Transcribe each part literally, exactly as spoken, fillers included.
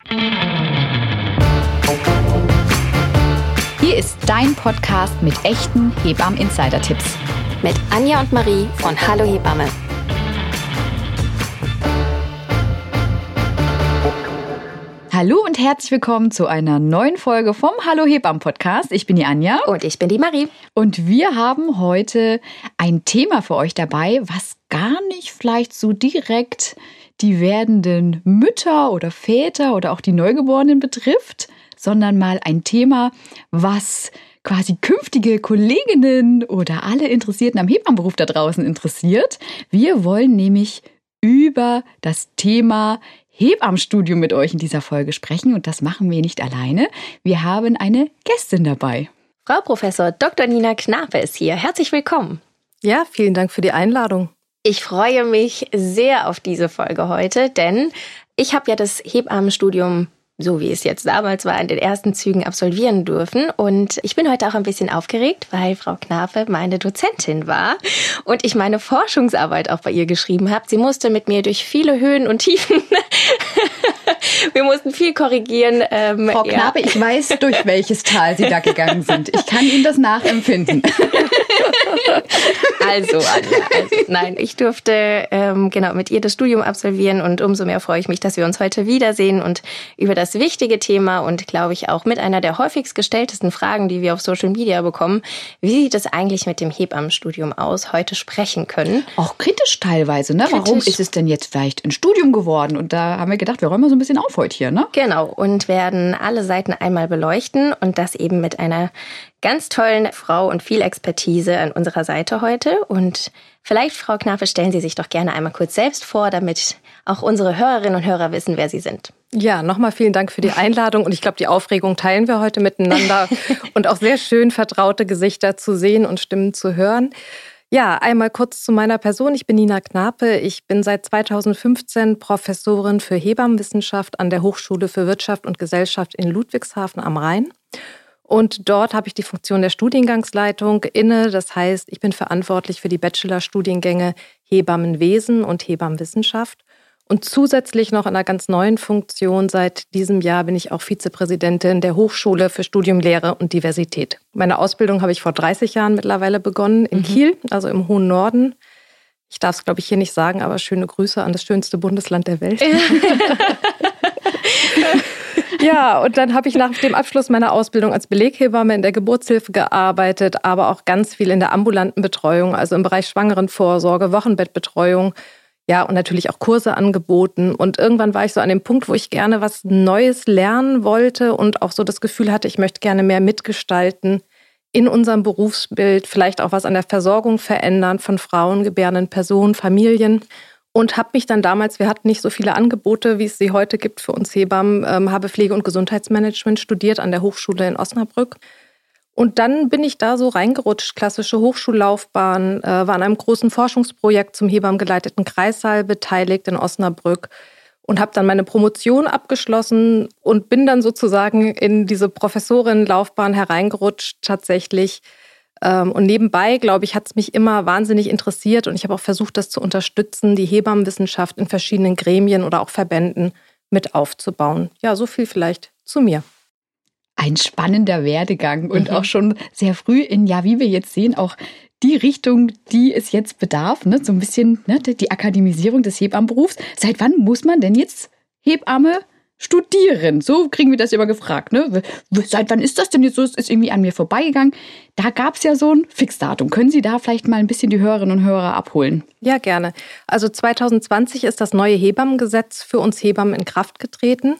Hier ist dein Podcast mit echten Hebammen-Insider-Tipps. Mit Anja und Marie von Hallo Hebamme. Hallo und herzlich willkommen zu einer neuen Folge vom Hallo Hebammen Podcast. Ich bin die Anja. Und ich bin die Marie. Und wir haben heute ein Thema für euch dabei, was gar nicht vielleicht so direkt die werdenden Mütter oder Väter oder auch die Neugeborenen betrifft, sondern mal ein Thema, was quasi künftige Kolleginnen oder alle Interessierten am Hebammenberuf da draußen interessiert. Wir wollen nämlich über das Thema Hebammenstudium mit euch in dieser Folge sprechen und das machen wir nicht alleine. Wir haben eine Gästin dabei. Frau Professor Doktor Nina Knape ist hier. Herzlich willkommen. Ja, vielen Dank für die Einladung. Ich freue mich sehr auf diese Folge heute, denn ich habe ja das Hebammenstudium, so wie es jetzt damals war, in den ersten Zügen absolvieren dürfen. Und ich bin heute auch ein bisschen aufgeregt, weil Frau Knape meine Dozentin war und ich meine Forschungsarbeit auch bei ihr geschrieben habe. Sie musste mit mir durch viele Höhen und Tiefen. Wir mussten viel korrigieren. Ähm, Frau Knape, ja. Ich weiß, durch welches Tal Sie da gegangen sind. Ich kann Ihnen das nachempfinden. Also, Anja, also, nein, ich durfte ähm, genau mit ihr das Studium absolvieren und umso mehr freue ich mich, dass wir uns heute wiedersehen und über das wichtige Thema und, glaube ich, auch mit einer der häufigst gestelltesten Fragen, die wir auf Social Media bekommen, wie sieht es eigentlich mit dem Hebammenstudium aus, heute sprechen können. Auch kritisch teilweise, ne? Kritisch. Warum ist es denn jetzt vielleicht ein Studium geworden? Und da haben wir gedacht, wir räumen mal so ein bisschen auf heute hier, ne? Genau, und werden alle Seiten einmal beleuchten und das eben mit einer ganz tollen Frau und viel Expertise an unserer Seite heute. Und vielleicht, Frau Knape, stellen Sie sich doch gerne einmal kurz selbst vor, damit auch unsere Hörerinnen und Hörer wissen, wer Sie sind. Ja, nochmal vielen Dank für die Einladung. Und ich glaube, die Aufregung teilen wir heute miteinander. Und auch sehr schön vertraute Gesichter zu sehen und Stimmen zu hören. Ja, einmal kurz zu meiner Person. Ich bin Nina Knape. Ich bin seit zweitausendfünfzehn Professorin für Hebammenwissenschaft an der Hochschule für Wirtschaft und Gesellschaft in Ludwigshafen am Rhein. Und dort habe ich die Funktion der Studiengangsleitung inne. Das heißt, ich bin verantwortlich für die Bachelorstudiengänge Hebammenwesen und Hebammenwissenschaft. Und zusätzlich noch in einer ganz neuen Funktion seit diesem Jahr bin ich auch Vizepräsidentin der Hochschule für Studium, Lehre und Diversität. Meine Ausbildung habe ich vor dreißig Jahren mittlerweile begonnen in mhm. Kiel, also im hohen Norden. Ich darf es, glaube ich, hier nicht sagen, aber schöne Grüße an das schönste Bundesland der Welt. Ja, und dann habe ich nach dem Abschluss meiner Ausbildung als Beleghebamme in der Geburtshilfe gearbeitet, aber auch ganz viel in der ambulanten Betreuung, also im Bereich Schwangerenvorsorge, Wochenbettbetreuung. Ja, und natürlich auch Kurse angeboten. Und irgendwann war ich so an dem Punkt, wo ich gerne was Neues lernen wollte und auch so das Gefühl hatte, ich möchte gerne mehr mitgestalten in unserem Berufsbild, vielleicht auch was an der Versorgung verändern von Frauen, gebärenden Personen, Familien. Und habe mich dann damals, wir hatten nicht so viele Angebote, wie es sie heute gibt für uns Hebammen, ähm, habe Pflege- und Gesundheitsmanagement studiert an der Hochschule in Osnabrück. Und dann bin ich da so reingerutscht, klassische Hochschullaufbahn, äh, war an einem großen Forschungsprojekt zum hebammengeleiteten Kreissaal beteiligt in Osnabrück und habe dann meine Promotion abgeschlossen und bin dann sozusagen in diese Professorinnenlaufbahn hereingerutscht tatsächlich. Ähm, und nebenbei, glaube ich, hat es mich immer wahnsinnig interessiert und ich habe auch versucht, das zu unterstützen, die Hebammenwissenschaft in verschiedenen Gremien oder auch Verbänden mit aufzubauen. Ja, so viel vielleicht zu mir. Ein spannender Werdegang und mhm. auch schon sehr früh in, ja, wie wir jetzt sehen, auch die Richtung, die es jetzt bedarf, ne? So ein bisschen ne? die Akademisierung des Hebammenberufs. Seit wann muss man denn jetzt Hebamme studieren? So kriegen wir das immer gefragt. Ne? Seit wann ist das denn jetzt so? Es ist irgendwie an mir vorbeigegangen. Da gab es ja so ein Fixdatum. Können Sie da vielleicht mal ein bisschen die Hörerinnen und Hörer abholen? Ja, gerne. Also zwanzig zwanzig ist das neue Hebammengesetz für uns Hebammen in Kraft getreten.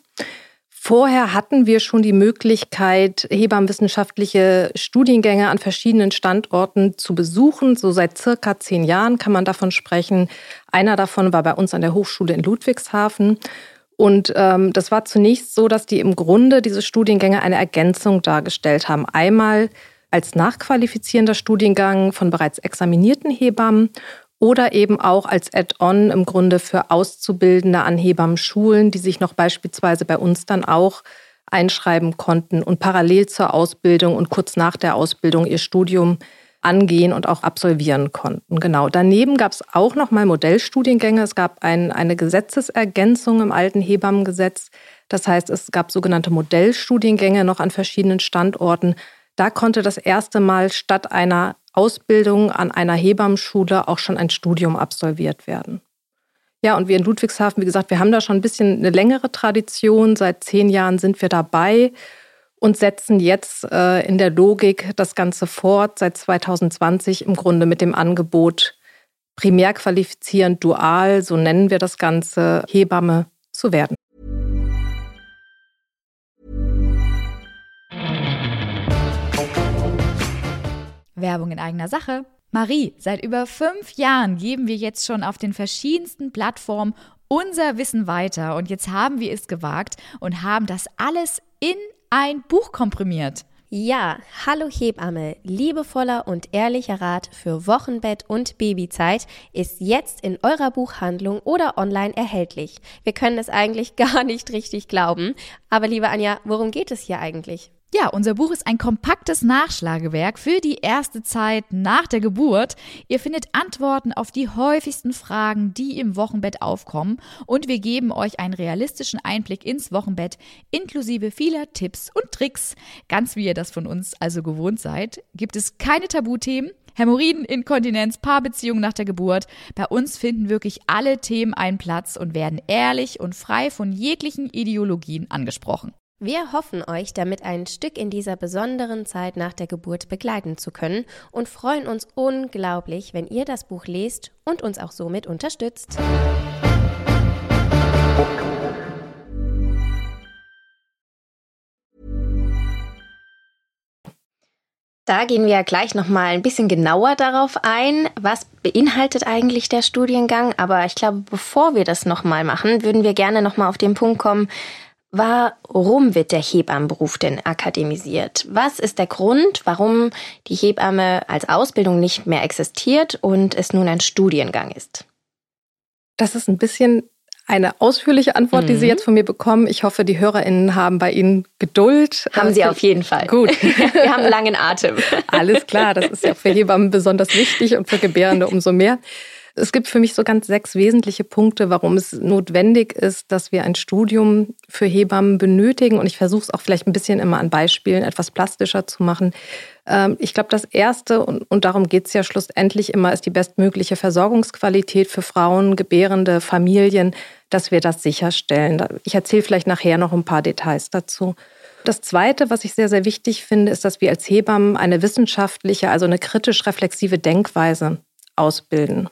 Vorher hatten wir schon die Möglichkeit, hebammenwissenschaftliche Studiengänge an verschiedenen Standorten zu besuchen. So seit circa zehn Jahren kann man davon sprechen. Einer davon war bei uns an der Hochschule in Ludwigshafen. Und ähm, das war zunächst so, dass die im Grunde diese Studiengänge eine Ergänzung dargestellt haben. Einmal als nachqualifizierender Studiengang von bereits examinierten Hebammen oder eben auch als Add-on im Grunde für Auszubildende an Hebammenschulen, die sich noch beispielsweise bei uns dann auch einschreiben konnten und parallel zur Ausbildung und kurz nach der Ausbildung ihr Studium angehen und auch absolvieren konnten. Genau. Daneben gab es auch noch mal Modellstudiengänge. Es gab ein, eine Gesetzesergänzung im alten Hebammengesetz, Das heißt, es gab sogenannte Modellstudiengänge noch an verschiedenen Standorten. Da konnte das erste Mal statt einer Ausbildung an einer Hebammenschule auch schon ein Studium absolviert werden. Ja, und wir in Ludwigshafen, wie gesagt, wir haben da schon ein bisschen eine längere Tradition. Seit zehn Jahren sind wir dabei und setzen jetzt äh, in der Logik das Ganze fort, seit zwanzig zwanzig im Grunde mit dem Angebot primär qualifizierend, dual, so nennen wir das Ganze, Hebamme zu werden. Werbung in eigener Sache. Marie, seit über fünf Jahren geben wir jetzt schon auf den verschiedensten Plattformen unser Wissen weiter. Und jetzt haben wir es gewagt und haben das alles in ein Buch komprimiert. Ja, Hallo Hebamme, liebevoller und ehrlicher Rat für Wochenbett und Babyzeit ist jetzt in eurer Buchhandlung oder online erhältlich. Wir können es eigentlich gar nicht richtig glauben. Aber liebe Anja, worum geht es hier eigentlich? Ja, unser Buch ist ein kompaktes Nachschlagewerk für die erste Zeit nach der Geburt. Ihr findet Antworten auf die häufigsten Fragen, die im Wochenbett aufkommen. Und wir geben euch einen realistischen Einblick ins Wochenbett, inklusive vieler Tipps und Tricks. Ganz wie ihr das von uns also gewohnt seid, gibt es keine Tabuthemen. Hämorrhoiden, Inkontinenz, Paarbeziehungen nach der Geburt. Bei uns finden wirklich alle Themen einen Platz und werden ehrlich und frei von jeglichen Ideologien angesprochen. Wir hoffen, euch damit ein Stück in dieser besonderen Zeit nach der Geburt begleiten zu können und freuen uns unglaublich, wenn ihr das Buch lest und uns auch somit unterstützt. Da gehen wir ja gleich nochmal ein bisschen genauer darauf ein, was beinhaltet eigentlich der Studiengang. Aber ich glaube, bevor wir das nochmal machen, würden wir gerne nochmal auf den Punkt kommen, warum wird der Hebammenberuf denn akademisiert? Was ist der Grund, warum die Hebamme als Ausbildung nicht mehr existiert und es nun ein Studiengang ist? Das ist ein bisschen eine ausführliche Antwort, mhm. die Sie jetzt von mir bekommen. Ich hoffe, die HörerInnen haben bei Ihnen Geduld. Haben Sie auf jeden Fall. Gut. Wir haben einen langen Atem. Alles klar, das ist ja für Hebammen besonders wichtig und für Gebärende umso mehr. Es gibt für mich so ganz sechs wesentliche Punkte, warum es notwendig ist, dass wir ein Studium für Hebammen benötigen. Und ich versuche es auch vielleicht ein bisschen immer an Beispielen etwas plastischer zu machen. Ich glaube, das Erste, und, und darum geht es ja schlussendlich immer, ist die bestmögliche Versorgungsqualität für Frauen, gebärende Familien, dass wir das sicherstellen. Ich erzähle vielleicht nachher noch ein paar Details dazu. Das Zweite, was ich sehr, sehr wichtig finde, ist, dass wir als Hebammen eine wissenschaftliche, also eine kritisch-reflexive Denkweise ausbilden.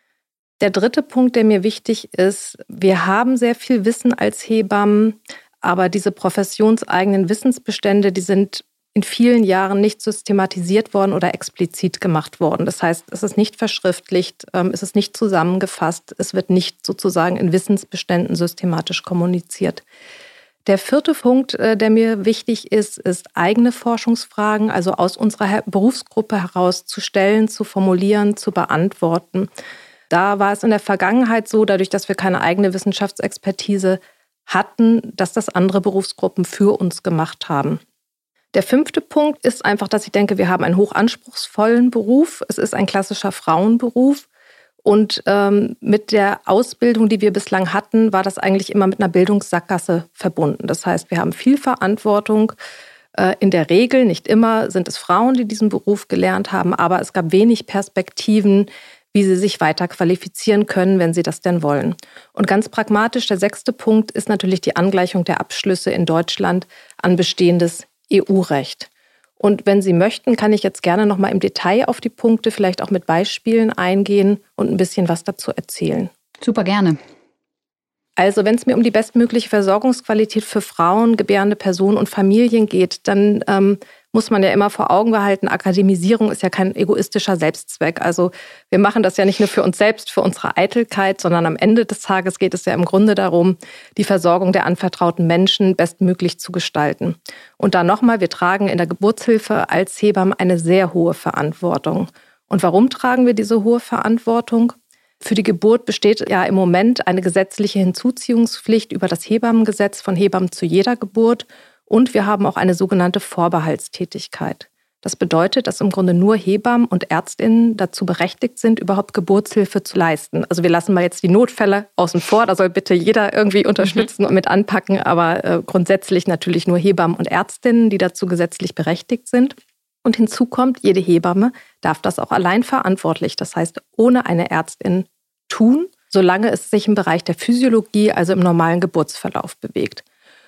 Der dritte Punkt, der mir wichtig ist, wir haben sehr viel Wissen als Hebammen, aber diese professionseigenen Wissensbestände, die sind in vielen Jahren nicht systematisiert worden oder explizit gemacht worden. Das heißt, es ist nicht verschriftlicht, es ist nicht zusammengefasst, es wird nicht sozusagen in Wissensbeständen systematisch kommuniziert. Der vierte Punkt, der mir wichtig ist, ist eigene Forschungsfragen, also aus unserer Berufsgruppe heraus zu stellen, zu formulieren, zu beantworten. Da war es in der Vergangenheit so, dadurch, dass wir keine eigene Wissenschaftsexpertise hatten, dass das andere Berufsgruppen für uns gemacht haben. Der fünfte Punkt ist einfach, dass ich denke, wir haben einen hochanspruchsvollen Beruf. Es ist ein klassischer Frauenberuf. Und ähm, mit der Ausbildung, die wir bislang hatten, war das eigentlich immer mit einer Bildungssackgasse verbunden. Das heißt, wir haben viel Verantwortung. Äh, in der Regel, nicht immer, sind es Frauen, die diesen Beruf gelernt haben, aber es gab wenig Perspektiven, wie sie sich weiter qualifizieren können, wenn sie das denn wollen. Und ganz pragmatisch, der sechste Punkt ist natürlich die Angleichung der Abschlüsse in Deutschland an bestehendes E U-Recht. Und wenn Sie möchten, kann ich jetzt gerne noch mal im Detail auf die Punkte, vielleicht auch mit Beispielen eingehen und ein bisschen was dazu erzählen. Super gerne. Also wenn es mir um die bestmögliche Versorgungsqualität für Frauen, gebärende Personen und Familien geht, dann ähm, muss man ja immer vor Augen behalten, Akademisierung ist ja kein egoistischer Selbstzweck. Also wir machen das ja nicht nur für uns selbst, für unsere Eitelkeit, sondern am Ende des Tages geht es ja im Grunde darum, die Versorgung der anvertrauten Menschen bestmöglich zu gestalten. Und da nochmal, wir tragen in der Geburtshilfe als Hebammen eine sehr hohe Verantwortung. Und warum tragen wir diese hohe Verantwortung? Für die Geburt besteht ja im Moment eine gesetzliche Hinzuziehungspflicht über das Hebammengesetz von Hebammen zu jeder Geburt. Und wir haben auch eine sogenannte Vorbehaltstätigkeit. Das bedeutet, dass im Grunde nur Hebammen und ÄrztInnen dazu berechtigt sind, überhaupt Geburtshilfe zu leisten. Also wir lassen mal jetzt die Notfälle außen vor, da soll bitte jeder irgendwie unterstützen mhm. und mit anpacken, aber äh, grundsätzlich natürlich nur Hebammen und ÄrztInnen, die dazu gesetzlich berechtigt sind. Und hinzu kommt, jede Hebamme darf das auch allein verantwortlich, das heißt ohne eine Ärztin tun, solange es sich im Bereich der Physiologie, also im normalen Geburtsverlauf bewegt.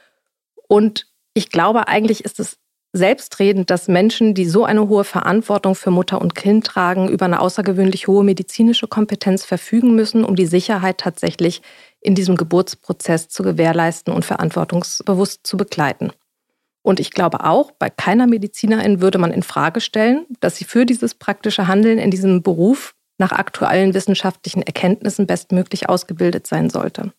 Und ich glaube, eigentlich ist es selbstredend, dass Menschen, die so eine hohe Verantwortung für Mutter und Kind tragen, über eine außergewöhnlich hohe medizinische Kompetenz verfügen müssen, um die Sicherheit tatsächlich in diesem Geburtsprozess zu gewährleisten und verantwortungsbewusst zu begleiten. Und ich glaube auch, bei keiner Medizinerin würde man in Frage stellen, dass sie für dieses praktische Handeln in diesem Beruf nach aktuellen wissenschaftlichen Erkenntnissen bestmöglich ausgebildet sein sollte.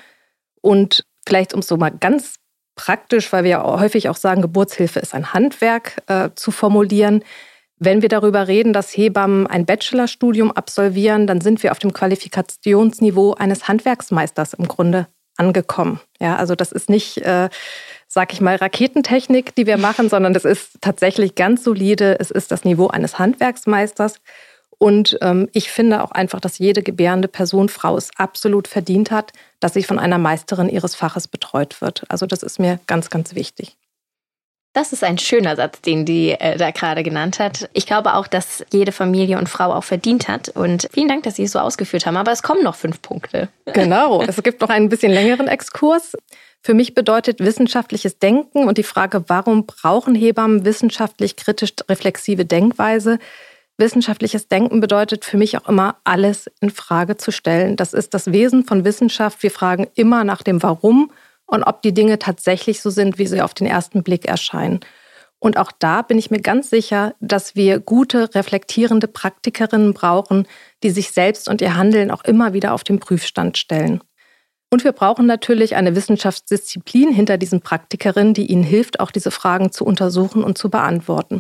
Und vielleicht, um es so mal ganz praktisch, weil wir ja häufig auch sagen, Geburtshilfe ist ein Handwerk, äh, zu formulieren. Wenn wir darüber reden, dass Hebammen ein Bachelorstudium absolvieren, dann sind wir auf dem Qualifikationsniveau eines Handwerksmeisters im Grunde angekommen. Ja, also das ist nicht, äh, sag ich mal, Raketentechnik, die wir machen, sondern das ist tatsächlich ganz solide. Es ist das Niveau eines Handwerksmeisters. Und ähm, ich finde auch einfach, dass jede gebärende Person, Frau, es absolut verdient hat, dass sie von einer Meisterin ihres Faches betreut wird. Also das ist mir ganz, ganz wichtig. Das ist ein schöner Satz, den die äh, da gerade genannt hat. Ich glaube auch, dass jede Familie und Frau auch verdient hat. Und vielen Dank, dass Sie es so ausgeführt haben. Aber es kommen noch fünf Punkte. Genau, es gibt noch einen bisschen längeren Exkurs. Für mich bedeutet wissenschaftliches Denken und die Frage, warum brauchen Hebammen wissenschaftlich kritisch reflexive Denkweise? Wissenschaftliches Denken bedeutet für mich auch immer, alles in Frage zu stellen. Das ist das Wesen von Wissenschaft. Wir fragen immer nach dem Warum und ob die Dinge tatsächlich so sind, wie sie auf den ersten Blick erscheinen. Und auch da bin ich mir ganz sicher, dass wir gute, reflektierende Praktikerinnen brauchen, die sich selbst und ihr Handeln auch immer wieder auf den Prüfstand stellen. Und wir brauchen natürlich eine Wissenschaftsdisziplin hinter diesen Praktikerinnen, die ihnen hilft, auch diese Fragen zu untersuchen und zu beantworten.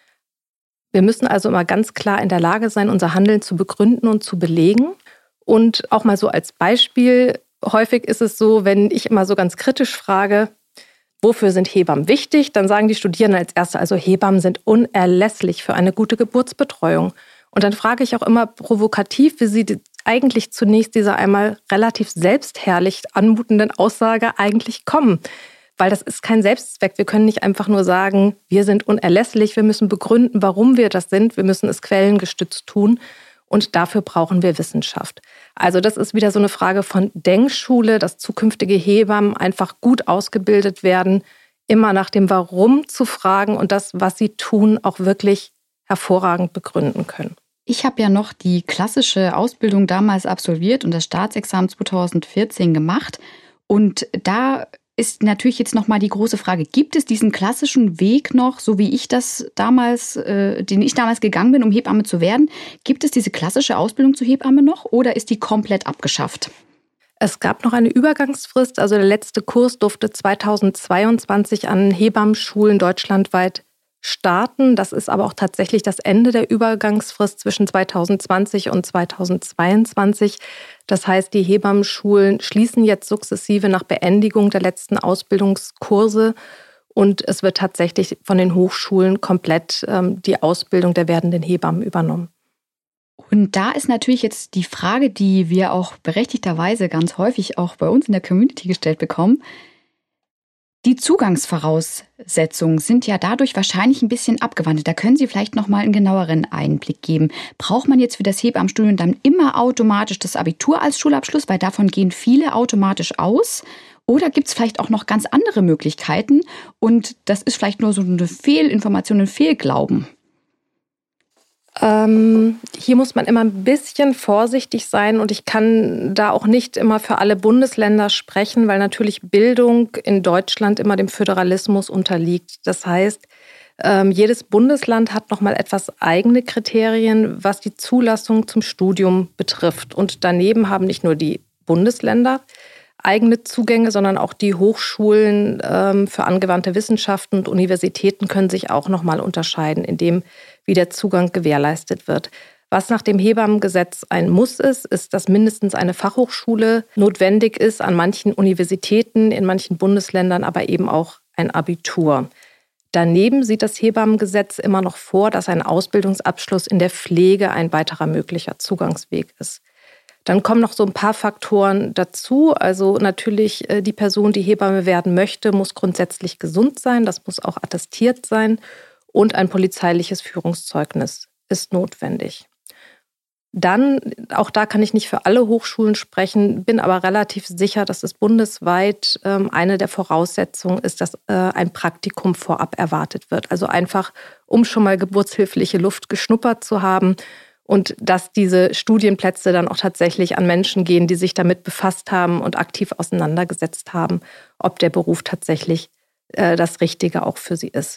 Wir müssen also immer ganz klar in der Lage sein, unser Handeln zu begründen und zu belegen. Und auch mal so als Beispiel, häufig ist es so, wenn ich immer so ganz kritisch frage, wofür sind Hebammen wichtig, dann sagen die Studierenden als Erste, also Hebammen sind unerlässlich für eine gute Geburtsbetreuung. Und dann frage ich auch immer provokativ, wie sie eigentlich zunächst dieser einmal relativ selbstherrlich anmutenden Aussage eigentlich kommen. Weil das ist kein Selbstzweck. Wir können nicht einfach nur sagen, wir sind unerlässlich. Wir müssen begründen, warum wir das sind. Wir müssen es quellengestützt tun. Und dafür brauchen wir Wissenschaft. Also das ist wieder so eine Frage von Denkschule, dass zukünftige Hebammen einfach gut ausgebildet werden, immer nach dem Warum zu fragen und das, was sie tun, auch wirklich hervorragend begründen können. Ich habe ja noch die klassische Ausbildung damals absolviert und das Staatsexamen zweitausendvierzehn gemacht. Und da ist natürlich jetzt nochmal die große Frage, gibt es diesen klassischen Weg noch, so wie ich das damals, äh, den ich damals gegangen bin, um Hebamme zu werden, gibt es diese klassische Ausbildung zur Hebamme noch oder ist die komplett abgeschafft? Es gab noch eine Übergangsfrist, also der letzte Kurs durfte zweitausendzweiundzwanzig an Hebammenschulen deutschlandweit starten. Das ist aber auch tatsächlich das Ende der Übergangsfrist zwischen zweitausendzwanzig und zweitausendzweiundzwanzig. Das heißt, die Hebammenschulen schließen jetzt sukzessive nach Beendigung der letzten Ausbildungskurse und es wird tatsächlich von den Hochschulen komplett ähm, die Ausbildung der werdenden Hebammen übernommen. Und da ist natürlich jetzt die Frage, die wir auch berechtigterweise ganz häufig auch bei uns in der Community gestellt bekommen. Die Zugangsvoraussetzungen sind ja dadurch wahrscheinlich ein bisschen abgewandelt. Da können Sie vielleicht noch mal einen genaueren Einblick geben. Braucht man jetzt für das Hebammenstudium dann immer automatisch das Abitur als Schulabschluss, weil davon gehen viele automatisch aus? Oder gibt es vielleicht auch noch ganz andere Möglichkeiten und das ist vielleicht nur so eine Fehlinformation, ein Fehlglauben? Ähm, hier muss man immer ein bisschen vorsichtig sein und ich kann da auch nicht immer für alle Bundesländer sprechen, weil natürlich Bildung in Deutschland immer dem Föderalismus unterliegt. Das heißt, ähm, jedes Bundesland hat nochmal etwas eigene Kriterien, was die Zulassung zum Studium betrifft. Und daneben haben nicht nur die Bundesländer eigene Zugänge, sondern auch die Hochschulen ähm, für angewandte Wissenschaften und Universitäten können sich auch nochmal unterscheiden, indem wie der Zugang gewährleistet wird. Was nach dem Hebammengesetz ein Muss ist, ist, dass mindestens eine Fachhochschule notwendig ist, an manchen Universitäten, in manchen Bundesländern aber eben auch ein Abitur. Daneben sieht das Hebammengesetz immer noch vor, dass ein Ausbildungsabschluss in der Pflege ein weiterer möglicher Zugangsweg ist. Dann kommen noch so ein paar Faktoren dazu. Also natürlich, die Person, die Hebamme werden möchte, muss grundsätzlich gesund sein. Das muss auch attestiert sein. Und ein polizeiliches Führungszeugnis ist notwendig. Dann, auch da kann ich nicht für alle Hochschulen sprechen, bin aber relativ sicher, dass es bundesweit ähm, eine der Voraussetzungen ist, dass äh, ein Praktikum vorab erwartet wird. Also einfach, um schon mal geburtshilfliche Luft geschnuppert zu haben und dass diese Studienplätze dann auch tatsächlich an Menschen gehen, die sich damit befasst haben und aktiv auseinandergesetzt haben, ob der Beruf tatsächlich äh, das Richtige auch für sie ist.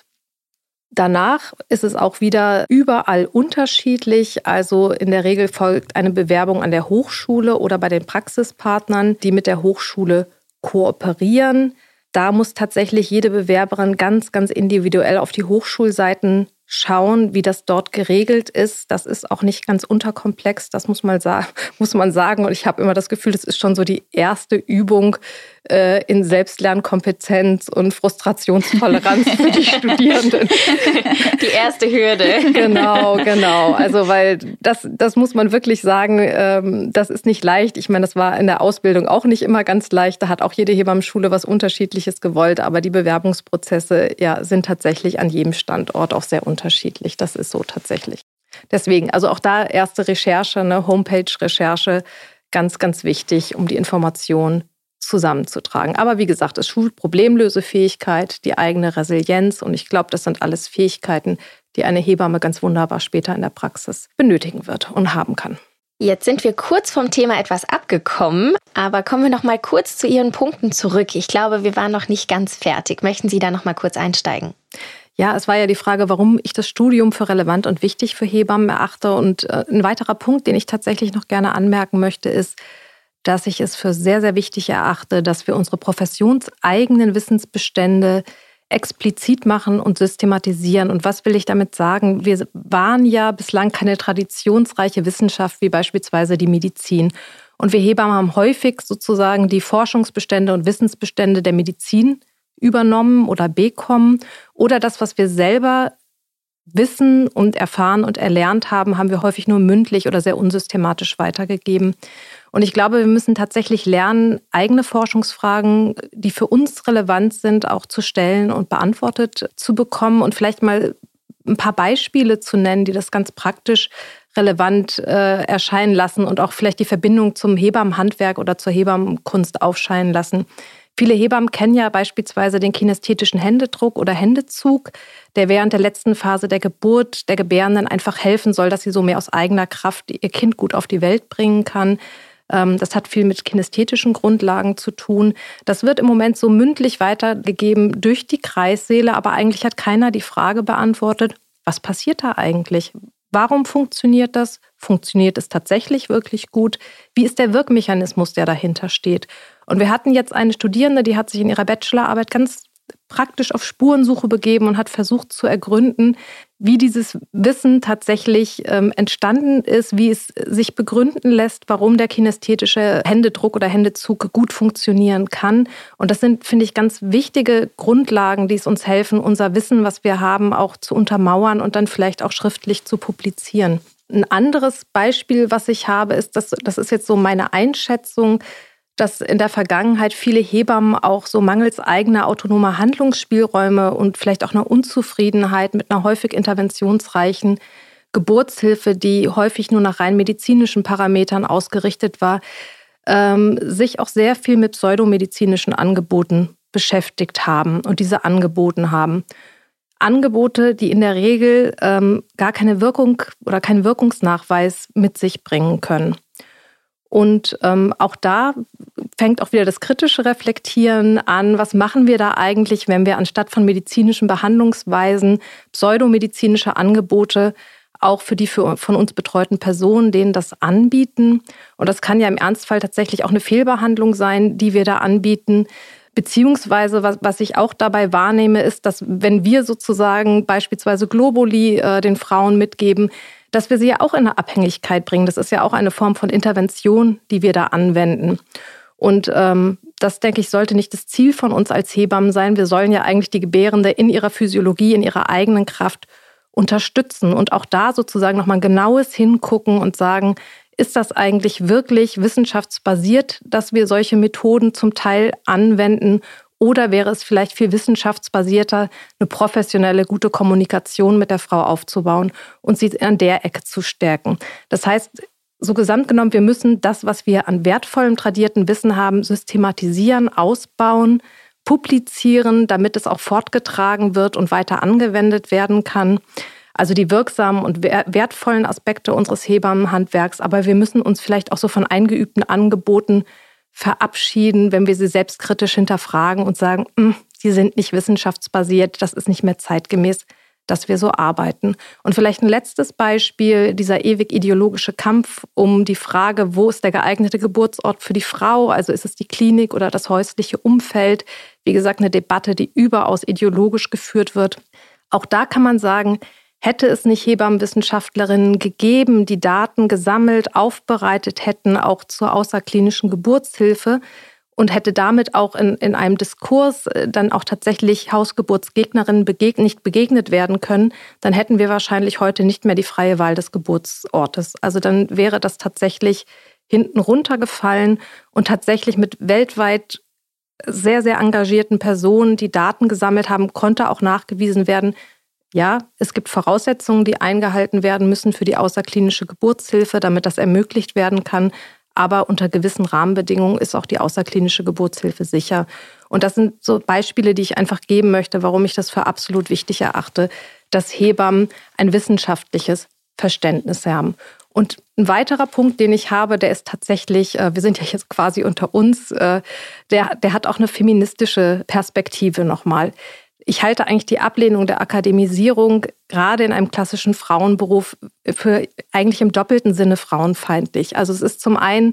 Danach ist es auch wieder überall unterschiedlich. Also in der Regel folgt eine Bewerbung an der Hochschule oder bei den Praxispartnern, die mit der Hochschule kooperieren. Da muss tatsächlich jede Bewerberin ganz, ganz individuell auf die Hochschulseiten schauen, wie das dort geregelt ist. Das ist auch nicht ganz unterkomplex, das muss man sagen. Muss man sagen. Und ich habe immer das Gefühl, das ist schon so die erste Übung äh, in Selbstlernkompetenz und Frustrationstoleranz für die Studierenden. Die erste Hürde. Genau, genau. Also weil das, das muss man wirklich sagen, ähm, das ist nicht leicht. Ich meine, das war in der Ausbildung auch nicht immer ganz leicht. Da hat auch jede Hebammenschule was Unterschiedliches gewollt. Aber die Bewerbungsprozesse ja, sind tatsächlich an jedem Standort auch sehr unterschiedlich. Unterschiedlich, das ist so tatsächlich. Deswegen, also auch da erste Recherche, ne, Homepage-Recherche, ganz, ganz wichtig, um die Information zusammenzutragen. Aber wie gesagt, es schult Problemlösefähigkeit, die eigene Resilienz und ich glaube, das sind alles Fähigkeiten, die eine Hebamme ganz wunderbar später in der Praxis benötigen wird und haben kann. Jetzt sind wir kurz vom Thema etwas abgekommen, aber kommen wir noch mal kurz zu Ihren Punkten zurück. Ich glaube, wir waren noch nicht ganz fertig. Möchten Sie da noch mal kurz einsteigen? Ja, es war ja die Frage, warum ich das Studium für relevant und wichtig für Hebammen erachte. Und ein weiterer Punkt, den ich tatsächlich noch gerne anmerken möchte, ist, dass ich es für sehr, sehr wichtig erachte, dass wir unsere professionseigenen Wissensbestände explizit machen und systematisieren. Und was will ich damit sagen? Wir waren ja bislang keine traditionsreiche Wissenschaft wie beispielsweise die Medizin. Und wir Hebammen haben häufig sozusagen die Forschungsbestände und Wissensbestände der Medizin übernommen oder bekommen. Oder das, was wir selber wissen und erfahren und erlernt haben, haben wir häufig nur mündlich oder sehr unsystematisch weitergegeben. Und ich glaube, wir müssen tatsächlich lernen, eigene Forschungsfragen, die für uns relevant sind, auch zu stellen und beantwortet zu bekommen und vielleicht mal ein paar Beispiele zu nennen, die das ganz praktisch relevant äh, erscheinen lassen und auch vielleicht die Verbindung zum Hebammenhandwerk oder zur Hebammenkunst aufscheinen lassen. Viele Hebammen kennen ja beispielsweise den kinästhetischen Händedruck oder Händezug, der während der letzten Phase der Geburt der Gebärenden einfach helfen soll, dass sie so mehr aus eigener Kraft ihr Kind gut auf die Welt bringen kann. Das hat viel mit kinästhetischen Grundlagen zu tun. Das wird im Moment so mündlich weitergegeben durch die Kreissäle, aber eigentlich hat keiner die Frage beantwortet, was passiert da eigentlich? Warum funktioniert das? Funktioniert es tatsächlich wirklich gut? Wie ist der Wirkmechanismus, der dahinter steht? Und wir hatten jetzt eine Studierende, die hat sich in ihrer Bachelorarbeit ganz praktisch auf Spurensuche begeben und hat versucht zu ergründen, wie dieses Wissen tatsächlich ähm, entstanden ist, wie es sich begründen lässt, warum der kinästhetische Händedruck oder Händezug gut funktionieren kann. Und das sind, finde ich, ganz wichtige Grundlagen, die es uns helfen, unser Wissen, was wir haben, auch zu untermauern und dann vielleicht auch schriftlich zu publizieren. Ein anderes Beispiel, was ich habe, ist, dass, das ist jetzt so meine Einschätzung, dass in der Vergangenheit viele Hebammen auch so mangels eigener autonomer Handlungsspielräume und vielleicht auch einer Unzufriedenheit mit einer häufig interventionsreichen Geburtshilfe, die häufig nur nach rein medizinischen Parametern ausgerichtet war, ähm, sich auch sehr viel mit pseudomedizinischen Angeboten beschäftigt haben und diese angeboten haben. Angebote, die in der Regel ähm, gar keine Wirkung oder keinen Wirkungsnachweis mit sich bringen können. Und ähm, auch da fängt auch wieder das kritische Reflektieren an. Was machen wir da eigentlich, wenn wir anstatt von medizinischen Behandlungsweisen pseudomedizinische Angebote auch für die für von uns betreuten Personen, denen das anbieten? Und das kann ja im Ernstfall tatsächlich auch eine Fehlbehandlung sein, die wir da anbieten. Beziehungsweise, was, was ich auch dabei wahrnehme, ist, dass wenn wir sozusagen beispielsweise Globuli äh, den Frauen mitgeben, dass wir sie ja auch in eine Abhängigkeit bringen. Das ist ja auch eine Form von Intervention, die wir da anwenden. Und ähm, das, denke ich, sollte nicht das Ziel von uns als Hebammen sein. Wir sollen ja eigentlich die Gebärende in ihrer Physiologie, in ihrer eigenen Kraft unterstützen und auch da sozusagen nochmal ein genaues Hingucken und sagen, ist das eigentlich wirklich wissenschaftsbasiert, dass wir solche Methoden zum Teil anwenden? Oder wäre es vielleicht viel wissenschaftsbasierter, eine professionelle, gute Kommunikation mit der Frau aufzubauen und sie an der Ecke zu stärken? Das heißt, so gesamt genommen, wir müssen das, was wir an wertvollem tradierten Wissen haben, systematisieren, ausbauen, publizieren, damit es auch fortgetragen wird und weiter angewendet werden kann. Also die wirksamen und wertvollen Aspekte unseres Hebammenhandwerks. Aber wir müssen uns vielleicht auch so von eingeübten Angeboten verabschieden, wenn wir sie selbstkritisch hinterfragen und sagen, die sind nicht wissenschaftsbasiert, das ist nicht mehr zeitgemäß, dass wir so arbeiten. Und vielleicht ein letztes Beispiel, dieser ewig ideologische Kampf um die Frage, wo ist der geeignete Geburtsort für die Frau? Also ist es die Klinik oder das häusliche Umfeld? Wie gesagt, eine Debatte, die überaus ideologisch geführt wird. Auch da kann man sagen, hätte es nicht Hebammenwissenschaftlerinnen gegeben, die Daten gesammelt, aufbereitet hätten, auch zur außerklinischen Geburtshilfe und hätte damit auch in, in einem Diskurs dann auch tatsächlich Hausgeburtsgegnerinnen begeg- nicht begegnet werden können, dann hätten wir wahrscheinlich heute nicht mehr die freie Wahl des Geburtsortes. Also dann wäre das tatsächlich hinten runtergefallen und tatsächlich mit weltweit sehr, sehr engagierten Personen, die Daten gesammelt haben, konnte auch nachgewiesen werden, ja, es gibt Voraussetzungen, die eingehalten werden müssen für die außerklinische Geburtshilfe, damit das ermöglicht werden kann. Aber unter gewissen Rahmenbedingungen ist auch die außerklinische Geburtshilfe sicher. Und das sind so Beispiele, die ich einfach geben möchte, warum ich das für absolut wichtig erachte, dass Hebammen ein wissenschaftliches Verständnis haben. Und ein weiterer Punkt, den ich habe, der ist tatsächlich, wir sind ja jetzt quasi unter uns, der, der hat auch eine feministische Perspektive nochmal. Ich halte eigentlich die Ablehnung der Akademisierung gerade in einem klassischen Frauenberuf für eigentlich im doppelten Sinne frauenfeindlich. Also es ist zum einen,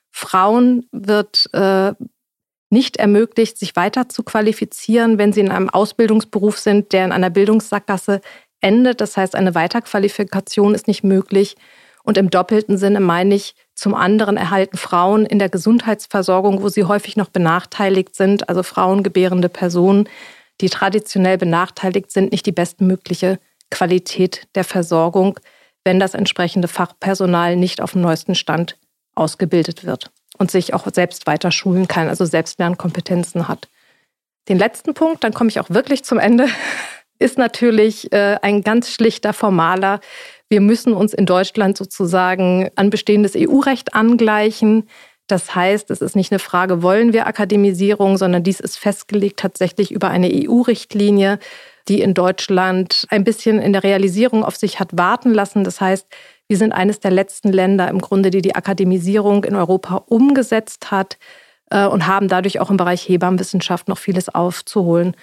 Frauen wird äh, nicht ermöglicht, sich weiter zu qualifizieren, wenn sie in einem Ausbildungsberuf sind, der in einer Bildungssackgasse endet. Das heißt, eine Weiterqualifikation ist nicht möglich. Und im doppelten Sinne meine ich, zum anderen erhalten Frauen in der Gesundheitsversorgung, wo sie häufig noch benachteiligt sind, also frauengebärende Personen, die traditionell benachteiligt sind, nicht die bestmögliche Qualität der Versorgung, wenn das entsprechende Fachpersonal nicht auf dem neuesten Stand ausgebildet wird und sich auch selbst weiter schulen kann, also Selbstlernkompetenzen hat. Den letzten Punkt, dann komme ich auch wirklich zum Ende, ist natürlich äh, ein ganz schlichter formaler. Wir müssen uns in Deutschland sozusagen an bestehendes E U-Recht angleichen. Das heißt, es ist nicht eine Frage, wollen wir Akademisierung, sondern dies ist festgelegt tatsächlich über eine E U-Richtlinie, die in Deutschland ein bisschen in der Realisierung auf sich hat warten lassen. Das heißt, wir sind eines der letzten Länder im Grunde, die die Akademisierung in Europa umgesetzt hat äh, und haben dadurch auch im Bereich Hebammenwissenschaft noch vieles aufzuholen.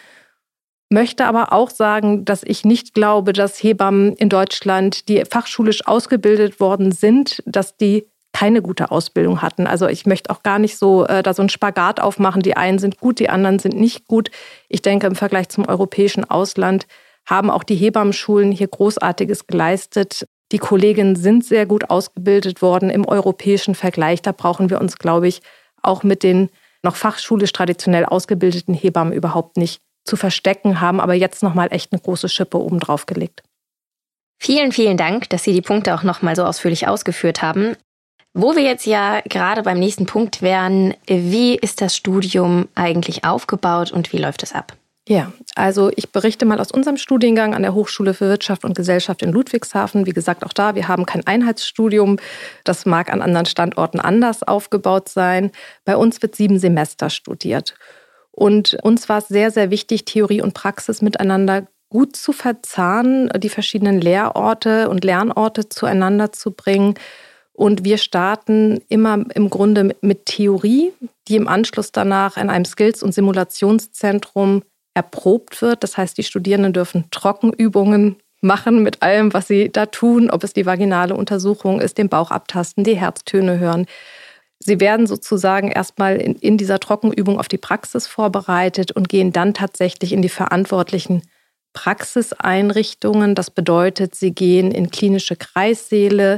Möchte aber auch sagen, dass ich nicht glaube, dass Hebammen in Deutschland, die fachschulisch ausgebildet worden sind, dass die keine gute Ausbildung hatten. Also ich möchte auch gar nicht so äh, da so einen Spagat aufmachen. Die einen sind gut, die anderen sind nicht gut. Ich denke, im Vergleich zum europäischen Ausland haben auch die Hebammenschulen hier Großartiges geleistet. Die Kolleginnen sind sehr gut ausgebildet worden im europäischen Vergleich. Da brauchen wir uns, glaube ich, auch mit den noch fachschulisch traditionell ausgebildeten Hebammen überhaupt nicht zu verstecken, haben aber jetzt nochmal echt eine große Schippe oben drauf gelegt. Vielen, vielen Dank, dass Sie die Punkte auch nochmal so ausführlich ausgeführt haben. Wo wir jetzt ja gerade beim nächsten Punkt wären, wie ist das Studium eigentlich aufgebaut und wie läuft es ab? Ja, also ich berichte mal aus unserem Studiengang an der Hochschule für Wirtschaft und Gesellschaft in Ludwigshafen. Wie gesagt, auch da, wir haben kein Einheitsstudium. Das mag an anderen Standorten anders aufgebaut sein. Bei uns wird sieben Semester studiert. Und uns war es sehr, sehr wichtig, Theorie und Praxis miteinander gut zu verzahnen, die verschiedenen Lehrorte und Lernorte zueinander zu bringen. Und wir starten immer im Grunde mit Theorie, die im Anschluss danach in einem Skills- und Simulationszentrum erprobt wird. Das heißt, die Studierenden dürfen Trockenübungen machen mit allem, was sie da tun, ob es die vaginale Untersuchung ist, den Bauch abtasten, die Herztöne hören. Sie werden sozusagen erstmal in, in dieser Trockenübung auf die Praxis vorbereitet und gehen dann tatsächlich in die verantwortlichen Praxiseinrichtungen. Das bedeutet, sie gehen in klinische Kreissäle,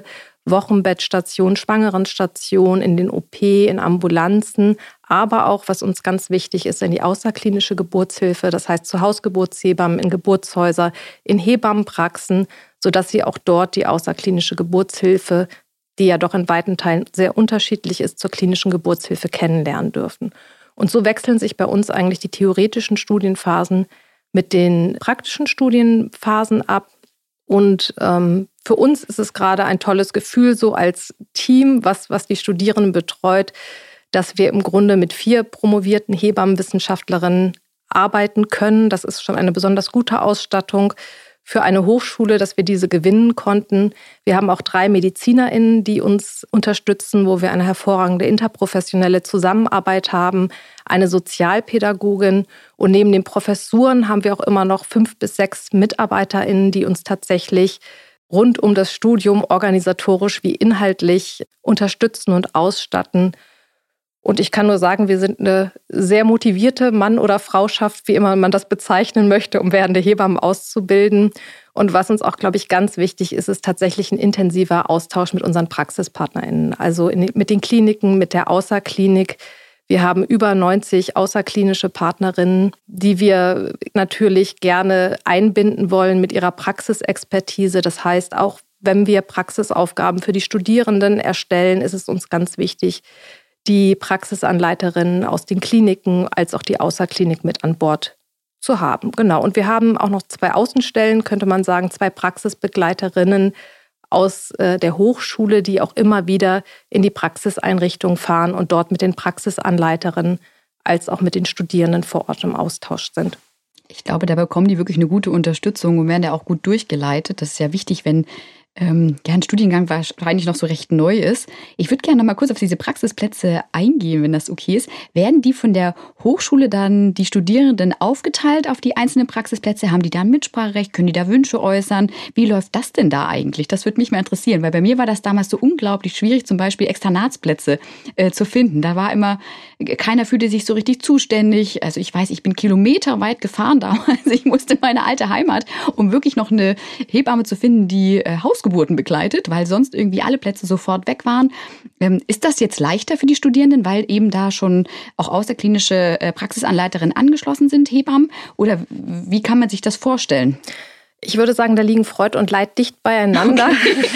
Wochenbettstationen, Schwangerenstationen, in den O P, in Ambulanzen, aber auch, was uns ganz wichtig ist, in die außerklinische Geburtshilfe, das heißt zu Hausgeburtshebammen, in Geburtshäuser, in Hebammenpraxen, sodass sie auch dort die außerklinische Geburtshilfe, die ja doch in weiten Teilen sehr unterschiedlich ist, zur klinischen Geburtshilfe kennenlernen dürfen. Und so wechseln sich bei uns eigentlich die theoretischen Studienphasen mit den praktischen Studienphasen ab. Und ähm, für uns ist es gerade ein tolles Gefühl, so als Team, was, was die Studierenden betreut, dass wir im Grunde mit vier promovierten Hebammenwissenschaftlerinnen arbeiten können. Das ist schon eine besonders gute Ausstattung für eine Hochschule, dass wir diese gewinnen konnten. Wir haben auch drei MedizinerInnen, die uns unterstützen, wo wir eine hervorragende interprofessionelle Zusammenarbeit haben, eine Sozialpädagogin und neben den Professuren haben wir auch immer noch fünf bis sechs MitarbeiterInnen, die uns tatsächlich rund um das Studium organisatorisch wie inhaltlich unterstützen und ausstatten. Und ich kann nur sagen, wir sind eine sehr motivierte Mann- oder Frauschaft, wie immer man das bezeichnen möchte, um werdende Hebammen auszubilden. Und was uns auch, glaube ich, ganz wichtig ist, ist tatsächlich ein intensiver Austausch mit unseren PraxispartnerInnen. Also in, mit den Kliniken, mit der Außerklinik. Wir haben über neunzig außerklinische Partnerinnen, die wir natürlich gerne einbinden wollen mit ihrer Praxisexpertise. Das heißt, auch wenn wir Praxisaufgaben für die Studierenden erstellen, ist es uns ganz wichtig, die Praxisanleiterinnen aus den Kliniken als auch die Außerklinik mit an Bord zu haben. Genau. Und wir haben auch noch zwei Außenstellen, könnte man sagen, zwei Praxisbegleiterinnen aus äh, der Hochschule, die auch immer wieder in die Praxiseinrichtung fahren und dort mit den Praxisanleiterinnen als auch mit den Studierenden vor Ort im Austausch sind. Ich glaube, da bekommen die wirklich eine gute Unterstützung und werden da auch gut durchgeleitet. Das ist ja wichtig, wenn ähm, ja, ein Studiengang wahrscheinlich noch so recht neu ist. Ich würde gerne noch mal kurz auf diese Praxisplätze eingehen, wenn das okay ist. Werden die von der Hochschule dann die Studierenden aufgeteilt auf die einzelnen Praxisplätze? Haben die da ein Mitspracherecht? Können die da Wünsche äußern? Wie läuft das denn da eigentlich? Das würde mich mal interessieren, weil bei mir war das damals so unglaublich schwierig, zum Beispiel Externatsplätze äh, zu finden. Da war immer, keiner fühlte sich so richtig zuständig. Also ich weiß, ich bin kilometerweit gefahren damals. Ich musste in meine alte Heimat, um wirklich noch eine Hebamme zu finden, die äh, Hausgeburten begleitet, weil sonst irgendwie alle Plätze sofort weg waren. Ähm, ist das jetzt leichter für die Studierenden, weil eben da schon auch außerklinische äh, Praxisanleiterinnen angeschlossen sind, Hebammen? Oder wie kann man sich das vorstellen? Ich würde sagen, da liegen Freud und Leid dicht beieinander.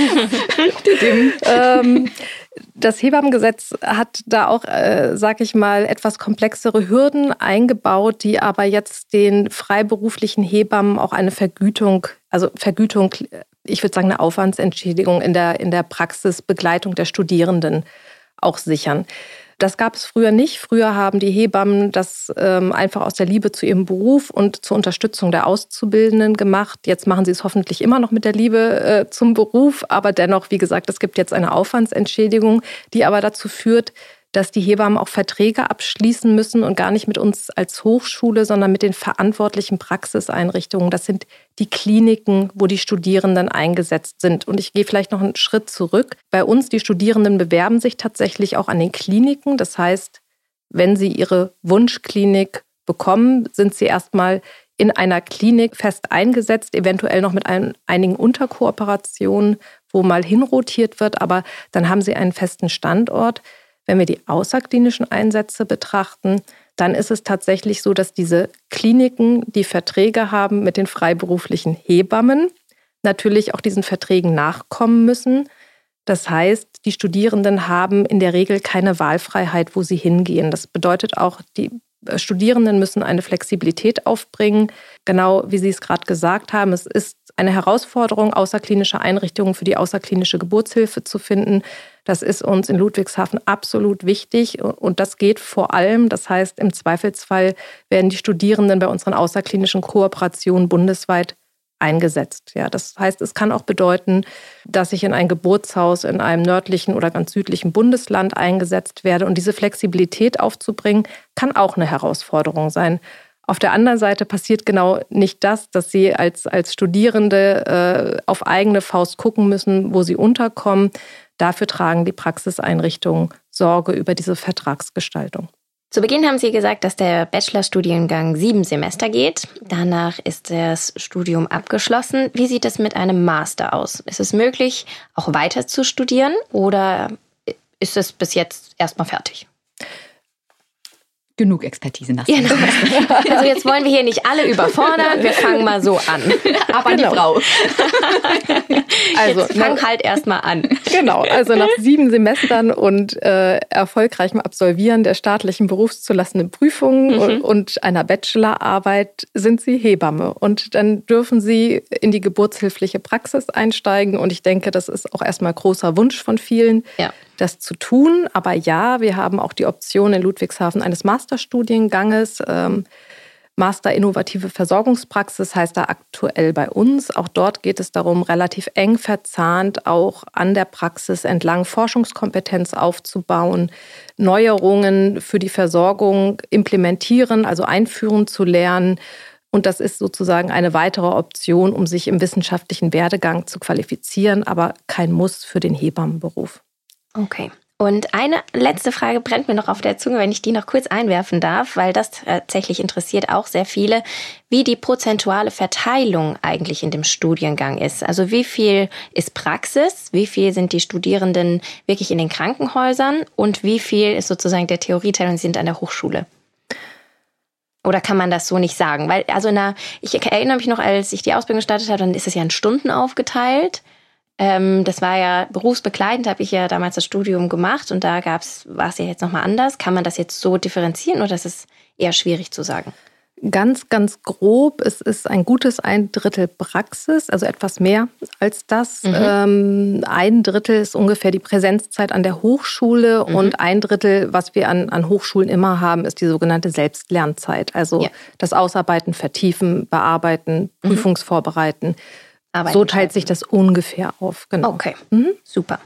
Okay. ähm, das Hebammengesetz hat da auch, äh, sag ich mal, etwas komplexere Hürden eingebaut, die aber jetzt den freiberuflichen Hebammen auch eine Vergütung, also Vergütung, ich würde sagen eine Aufwandsentschädigung in der, in der Praxisbegleitung der Studierenden auch sichern. Das gab es früher nicht. Früher haben die Hebammen das ähm, einfach aus der Liebe zu ihrem Beruf und zur Unterstützung der Auszubildenden gemacht. Jetzt machen sie es hoffentlich immer noch mit der Liebe äh, zum Beruf. Aber dennoch, wie gesagt, es gibt jetzt eine Aufwandsentschädigung, die aber dazu führt, dass die Hebammen auch Verträge abschließen müssen und gar nicht mit uns als Hochschule, sondern mit den verantwortlichen Praxiseinrichtungen. Das sind die Kliniken, wo die Studierenden eingesetzt sind. Und ich gehe vielleicht noch einen Schritt zurück. Bei uns, die Studierenden bewerben sich tatsächlich auch an den Kliniken. Das heißt, wenn sie ihre Wunschklinik bekommen, sind sie erstmal in einer Klinik fest eingesetzt, eventuell noch mit ein, einigen Unterkooperationen, wo mal hinrotiert wird, aber dann haben sie einen festen Standort. Wenn wir die außerklinischen Einsätze betrachten, dann ist es tatsächlich so, dass diese Kliniken die Verträge haben mit den freiberuflichen Hebammen, natürlich auch diesen Verträgen nachkommen müssen. Das heißt, die Studierenden haben in der Regel keine Wahlfreiheit, wo sie hingehen. Das bedeutet auch, die Studierenden müssen eine Flexibilität aufbringen. Genau wie Sie es gerade gesagt haben, es ist eine Herausforderung, außerklinische Einrichtungen für die außerklinische Geburtshilfe zu finden. Das ist uns in Ludwigshafen absolut wichtig und das geht vor allem. Das heißt, im Zweifelsfall werden die Studierenden bei unseren außerklinischen Kooperationen bundesweit eingesetzt. Ja, das heißt, es kann auch bedeuten, dass ich in ein Geburtshaus in einem nördlichen oder ganz südlichen Bundesland eingesetzt werde. Und diese Flexibilität aufzubringen, kann auch eine Herausforderung sein. Auf der anderen Seite passiert genau nicht das, dass sie als, als Studierende äh, auf eigene Faust gucken müssen, wo sie unterkommen. Dafür tragen die Praxiseinrichtungen Sorge über diese Vertragsgestaltung. Zu Beginn haben Sie gesagt, dass der Bachelorstudiengang sieben Semester geht. Danach ist das Studium abgeschlossen. Wie sieht es mit einem Master aus? Ist es möglich, auch weiter zu studieren oder ist es bis jetzt erstmal fertig? Genug Expertise nach. Genau. Also jetzt wollen wir hier nicht alle überfordern. Wir fangen mal so an. Ab an genau. die Frau. Also jetzt fang halt erstmal an. Genau, also nach sieben Semestern und äh, erfolgreichem Absolvieren der staatlichen berufszulassenden Prüfungen mhm. und, und einer Bachelorarbeit sind Sie Hebamme. Und dann dürfen Sie in die geburtshilfliche Praxis einsteigen. Und ich denke, das ist auch erstmal großer Wunsch von vielen, ja. das zu tun. Aber ja, wir haben auch die Option in Ludwigshafen eines Masterstudienganges. Ähm, Master Innovative Versorgungspraxis heißt da aktuell bei uns. Auch dort geht es darum, relativ eng verzahnt auch an der Praxis entlang Forschungskompetenz aufzubauen, Neuerungen für die Versorgung implementieren, also einführen zu lernen. Und das ist sozusagen eine weitere Option, um sich im wissenschaftlichen Werdegang zu qualifizieren, aber kein Muss für den Hebammenberuf. Okay. Und eine letzte Frage brennt mir noch auf der Zunge, wenn ich die noch kurz einwerfen darf, weil das tatsächlich interessiert auch sehr viele, wie die prozentuale Verteilung eigentlich in dem Studiengang ist. Also wie viel ist Praxis, wie viel sind die Studierenden wirklich in den Krankenhäusern und wie viel ist sozusagen der Theorieteil und sie sind an der Hochschule? Oder kann man das so nicht sagen? Weil, also na, ich erinnere mich noch, als ich die Ausbildung gestartet habe, dann ist es ja in Stunden aufgeteilt. Ähm, das war ja berufsbegleitend, habe ich ja damals das Studium gemacht und da gab's, war es ja jetzt nochmal anders. Kann man das jetzt so differenzieren oder ist es eher schwierig zu sagen? Ganz, ganz grob, es ist ein gutes ein Drittel Praxis, also etwas mehr als das. Mhm. Ähm, ein Drittel ist ungefähr die Präsenzzeit an der Hochschule mhm. und ein Drittel, was wir an, an Hochschulen immer haben, ist die sogenannte Selbstlernzeit. Also ja. das Ausarbeiten, Vertiefen, Bearbeiten, mhm. Prüfungsvorbereiten. Arbeiten so teilt sich das ungefähr auf. Genau. Okay, mhm. super.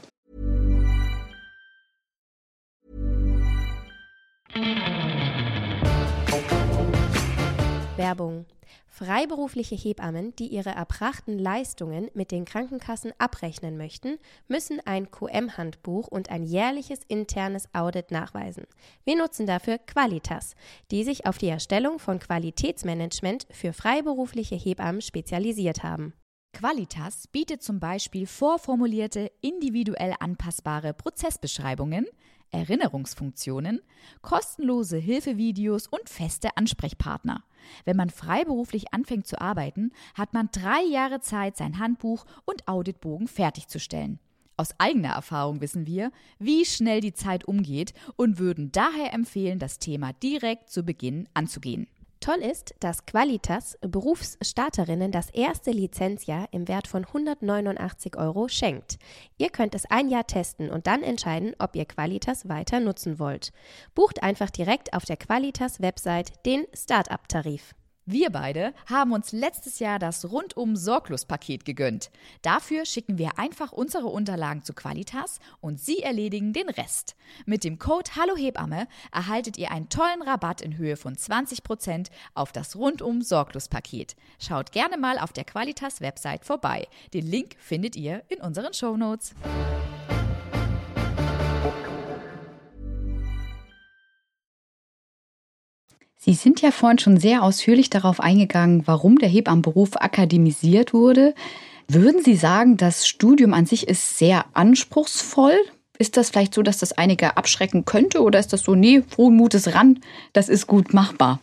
Werbung. Freiberufliche Hebammen, die ihre erbrachten Leistungen mit den Krankenkassen abrechnen möchten, müssen ein Q M-Handbuch und ein jährliches internes Audit nachweisen. Wir nutzen dafür Qualitas, die sich auf die Erstellung von Qualitätsmanagement für freiberufliche Hebammen spezialisiert haben. Qualitas bietet zum Beispiel vorformulierte, individuell anpassbare Prozessbeschreibungen, Erinnerungsfunktionen, kostenlose Hilfevideos und feste Ansprechpartner. Wenn man freiberuflich anfängt zu arbeiten, hat man drei Jahre Zeit, sein Handbuch und Auditbogen fertigzustellen. Aus eigener Erfahrung wissen wir, wie schnell die Zeit umgeht und würden daher empfehlen, das Thema direkt zu Beginn anzugehen. Toll ist, dass Qualitas Berufsstarterinnen das erste Lizenzjahr im Wert von hundertneunundachtzig Euro schenkt. Ihr könnt es ein Jahr testen und dann entscheiden, ob ihr Qualitas weiter nutzen wollt. Bucht einfach direkt auf der Qualitas-Website den Start-up-Tarif. Wir beide haben uns letztes Jahr das Rundum-Sorglos-Paket gegönnt. Dafür schicken wir einfach unsere Unterlagen zu Qualitas und sie erledigen den Rest. Mit dem Code HalloHebamme erhaltet ihr einen tollen Rabatt in Höhe von zwanzig Prozent auf das Rundum-Sorglos-Paket. Schaut gerne mal auf der Qualitas-Website vorbei. Den Link findet ihr in unseren Shownotes. Sie sind ja vorhin schon sehr ausführlich darauf eingegangen, warum der Hebammenberuf akademisiert wurde. Würden Sie sagen, das Studium an sich ist sehr anspruchsvoll? Ist das vielleicht so, dass das einige abschrecken könnte oder ist das so, nee, frohen Mutes ran, das ist gut machbar?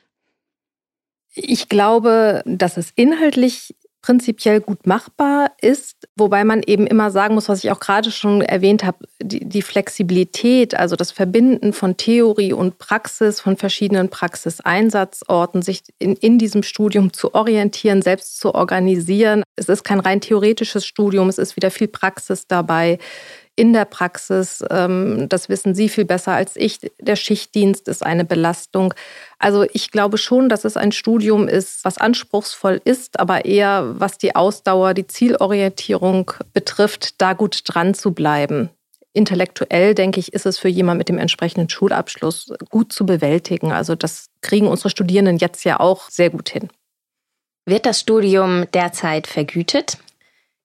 Ich glaube, dass es inhaltlich prinzipiell gut machbar ist, wobei man eben immer sagen muss, was ich auch gerade schon erwähnt habe, die, die Flexibilität, also das Verbinden von Theorie und Praxis, von verschiedenen Praxiseinsatzorten, sich in, in diesem Studium zu orientieren, selbst zu organisieren. Es ist kein rein theoretisches Studium, es ist wieder viel Praxis dabei. In der Praxis, das wissen Sie viel besser als ich, der Schichtdienst ist eine Belastung. Also ich glaube schon, dass es ein Studium ist, was anspruchsvoll ist, aber eher was die Ausdauer, die Zielorientierung betrifft, da gut dran zu bleiben. Intellektuell, denke ich, ist es für jemanden mit dem entsprechenden Schulabschluss gut zu bewältigen. Also das kriegen unsere Studierenden jetzt ja auch sehr gut hin. Wird das Studium derzeit vergütet?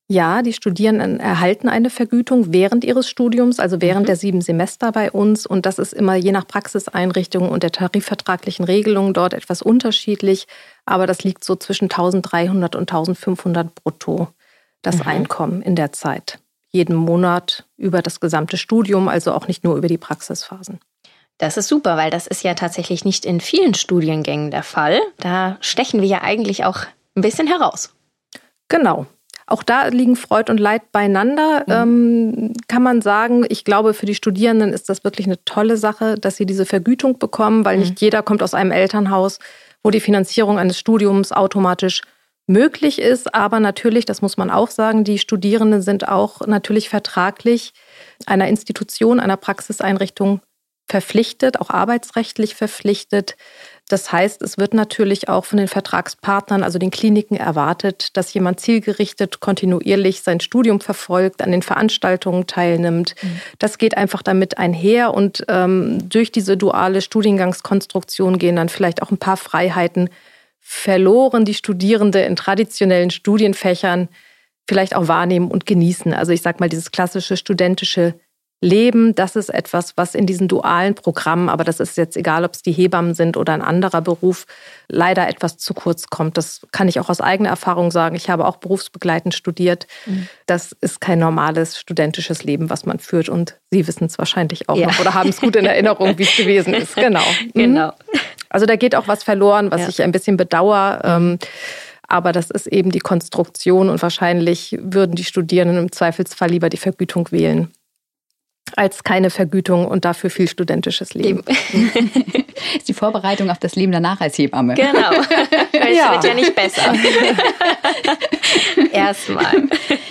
Ja, die Studierenden erhalten eine Vergütung während ihres Studiums, also während mhm. der sieben Semester bei uns. Und das ist immer je nach Praxiseinrichtung und der tarifvertraglichen Regelung dort etwas unterschiedlich. Aber das liegt so zwischen dreizehnhundert und eintausendfünfhundert brutto, das mhm. Einkommen in der Zeit. Jeden Monat über das gesamte Studium, also auch nicht nur über die Praxisphasen. Das ist super, weil das ist ja tatsächlich nicht in vielen Studiengängen der Fall. Da stechen wir ja eigentlich auch ein bisschen heraus. Genau. Auch da liegen Freud und Leid beieinander, mhm. ähm, kann man sagen. Ich glaube, für die Studierenden ist das wirklich eine tolle Sache, dass sie diese Vergütung bekommen, weil mhm. nicht jeder kommt aus einem Elternhaus, wo die Finanzierung eines Studiums automatisch möglich ist. Aber natürlich, das muss man auch sagen, die Studierenden sind auch natürlich vertraglich einer Institution, einer Praxiseinrichtung verpflichtet, auch arbeitsrechtlich verpflichtet. Das heißt, es wird natürlich auch von den Vertragspartnern, also den Kliniken, erwartet, dass jemand zielgerichtet, kontinuierlich sein Studium verfolgt, an den Veranstaltungen teilnimmt. Mhm. Das geht einfach damit einher und ähm, durch diese duale Studiengangskonstruktion gehen dann vielleicht auch ein paar Freiheiten verloren, die Studierende in traditionellen Studienfächern vielleicht auch wahrnehmen und genießen. Also ich sage mal, dieses klassische studentische Leben, das ist etwas, was in diesen dualen Programmen, aber das ist jetzt egal, ob es die Hebammen sind oder ein anderer Beruf, leider etwas zu kurz kommt. Das kann ich auch aus eigener Erfahrung sagen. Ich habe auch berufsbegleitend studiert. Mhm. Das ist kein normales studentisches Leben, was man führt. Und Sie wissen es wahrscheinlich auch ja. noch oder haben es gut in Erinnerung, wie es gewesen ist. Genau. Genau. Also da geht auch was verloren, was ja. ich ein bisschen bedauere. Aber das ist eben die Konstruktion und wahrscheinlich würden die Studierenden im Zweifelsfall lieber die Vergütung wählen als keine Vergütung und dafür viel studentisches Leben. Ist die Vorbereitung auf das Leben danach als Hebamme. Genau. Es ja. wird ja nicht besser. Erstmal.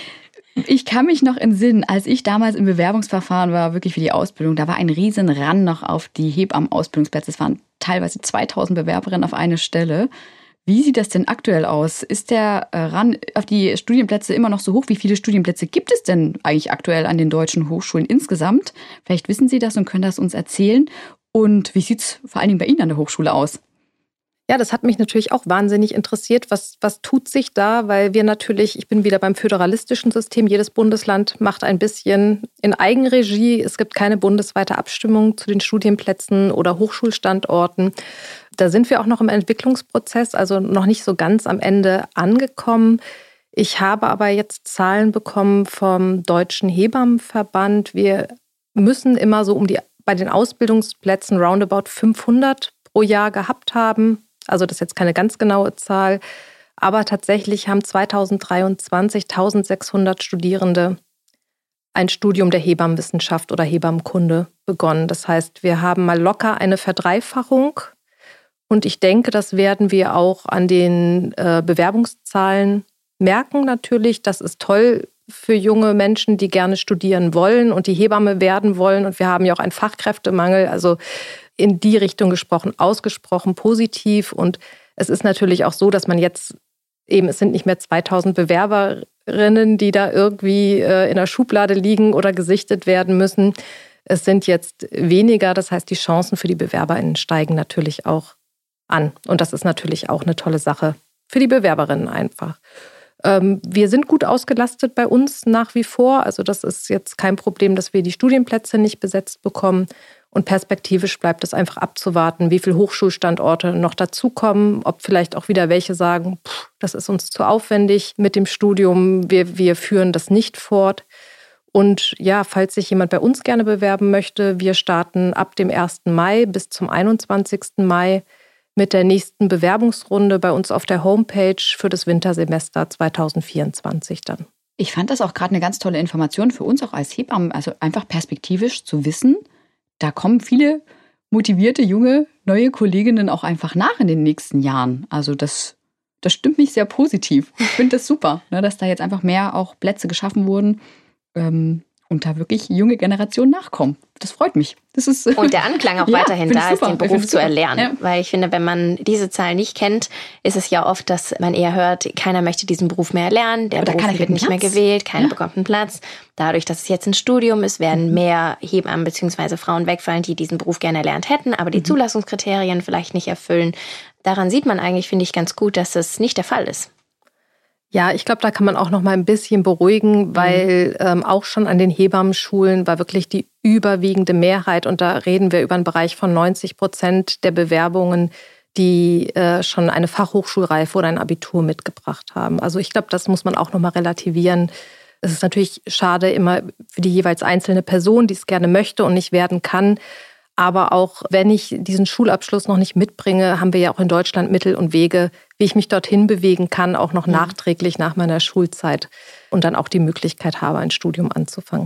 Ich kann mich noch entsinnen, als ich damals im Bewerbungsverfahren war, wirklich für die Ausbildung, da war ein riesen Run noch auf die Hebammen-Ausbildungsplätze. Es waren teilweise zweitausend Bewerberinnen auf eine Stelle. Wie sieht das denn aktuell aus? Ist der Run auf die Studienplätze immer noch so hoch? Wie viele Studienplätze gibt es denn eigentlich aktuell an den deutschen Hochschulen insgesamt? Vielleicht wissen Sie das und können das uns erzählen. Und wie sieht es vor allen Dingen bei Ihnen an der Hochschule aus? Ja, das hat mich natürlich auch wahnsinnig interessiert. Was, was tut sich da? Weil wir natürlich, ich bin wieder beim föderalistischen System, jedes Bundesland macht ein bisschen in Eigenregie. Es gibt keine bundesweite Abstimmung zu den Studienplätzen oder Hochschulstandorten. Da sind wir auch noch im Entwicklungsprozess, also noch nicht so ganz am Ende angekommen. Ich habe aber jetzt Zahlen bekommen vom Deutschen Hebammenverband. Wir müssen immer so um die bei den Ausbildungsplätzen roundabout fünfhundert pro Jahr gehabt haben. Also das ist jetzt keine ganz genaue Zahl. Aber tatsächlich haben zweitausenddreiundzwanzig eintausendsechshundert Studierende ein Studium der Hebammenwissenschaft oder Hebammenkunde begonnen. Das heißt, wir haben mal locker eine Verdreifachung. Und ich denke, das werden wir auch an den äh, Bewerbungszahlen merken natürlich. Das ist toll für junge Menschen, die gerne studieren wollen und die Hebamme werden wollen. Und wir haben ja auch einen Fachkräftemangel. Also in die Richtung gesprochen, ausgesprochen positiv. Und es ist natürlich auch so, dass man jetzt eben, es sind nicht mehr zweitausend Bewerberinnen, die da irgendwie äh, in der Schublade liegen oder gesichtet werden müssen. Es sind jetzt weniger. Das heißt, die Chancen für die BewerberInnen steigen natürlich auch an. Und das ist natürlich auch eine tolle Sache für die Bewerberinnen einfach. Ähm, wir sind gut ausgelastet bei uns nach wie vor. Also das ist jetzt kein Problem, dass wir die Studienplätze nicht besetzt bekommen. Und perspektivisch bleibt es einfach abzuwarten, wie viele Hochschulstandorte noch dazukommen, ob vielleicht auch wieder welche sagen, pff, das ist uns zu aufwendig mit dem Studium, wir, wir führen das nicht fort. Und ja, falls sich jemand bei uns gerne bewerben möchte, wir starten ab dem ersten Mai bis zum einundzwanzigsten Mai mit der nächsten Bewerbungsrunde bei uns auf der Homepage für das Wintersemester zweitausendvierundzwanzig dann. Ich fand das auch gerade eine ganz tolle Information für uns auch als Hebammen, also einfach perspektivisch zu wissen, da kommen viele motivierte, junge, neue Kolleginnen auch einfach nach in den nächsten Jahren. Also das, das stimmt mich sehr positiv. Ich finde das super, ne, dass da jetzt einfach mehr auch Plätze geschaffen wurden ähm, und da wirklich junge Generationen nachkommen. Das freut mich. Das ist und der Anklang auch ja, weiterhin da ist, den Beruf zu erlernen. Ja. Weil ich finde, wenn man diese Zahl nicht kennt, ist es ja oft, dass man eher hört, keiner möchte diesen Beruf mehr erlernen, der Oder Beruf wird nicht Platz. mehr gewählt, keiner ja. bekommt einen Platz. Dadurch, dass es jetzt ein Studium ist, werden mhm. mehr Hebammen bzw. Frauen wegfallen, die diesen Beruf gerne erlernt hätten, aber die mhm. Zulassungskriterien vielleicht nicht erfüllen. Daran sieht man eigentlich, finde ich, ganz gut, dass es nicht der Fall ist. Ja, ich glaube, da kann man auch noch mal ein bisschen beruhigen, weil mhm. ähm, auch schon an den Hebammenschulen war wirklich die überwiegende Mehrheit, und da reden wir über einen Bereich von neunzig Prozent der Bewerbungen, die äh, schon eine Fachhochschulreife oder ein Abitur mitgebracht haben. Also ich glaube, das muss man auch noch mal relativieren. Es ist natürlich schade immer für die jeweils einzelne Person, die es gerne möchte und nicht werden kann. Aber auch wenn ich diesen Schulabschluss noch nicht mitbringe, haben wir ja auch in Deutschland Mittel und Wege, wie ich mich dorthin bewegen kann, auch noch mhm. nachträglich nach meiner Schulzeit und dann auch die Möglichkeit habe, ein Studium anzufangen.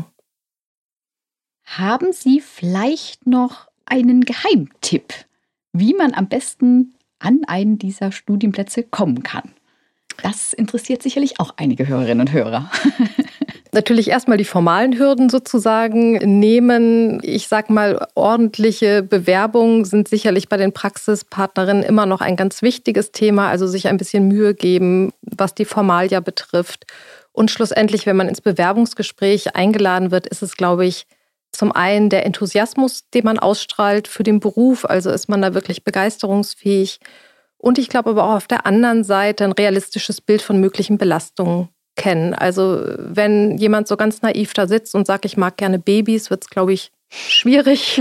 Haben Sie vielleicht noch einen Geheimtipp, wie man am besten an einen dieser Studienplätze kommen kann? Das interessiert sicherlich auch einige Hörerinnen und Hörer. Natürlich erstmal die formalen Hürden sozusagen nehmen. Ich sag mal, ordentliche Bewerbungen sind sicherlich bei den Praxispartnerinnen immer noch ein ganz wichtiges Thema. Also sich ein bisschen Mühe geben, was die Formalia betrifft. Und schlussendlich, wenn man ins Bewerbungsgespräch eingeladen wird, ist es, glaube ich, zum einen der Enthusiasmus, den man ausstrahlt für den Beruf. Also ist man da wirklich begeisterungsfähig. Und ich glaube aber auch auf der anderen Seite ein realistisches Bild von möglichen Belastungen kennen. Also wenn jemand so ganz naiv da sitzt und sagt, ich mag gerne Babys, wird es, glaube ich, schwierig.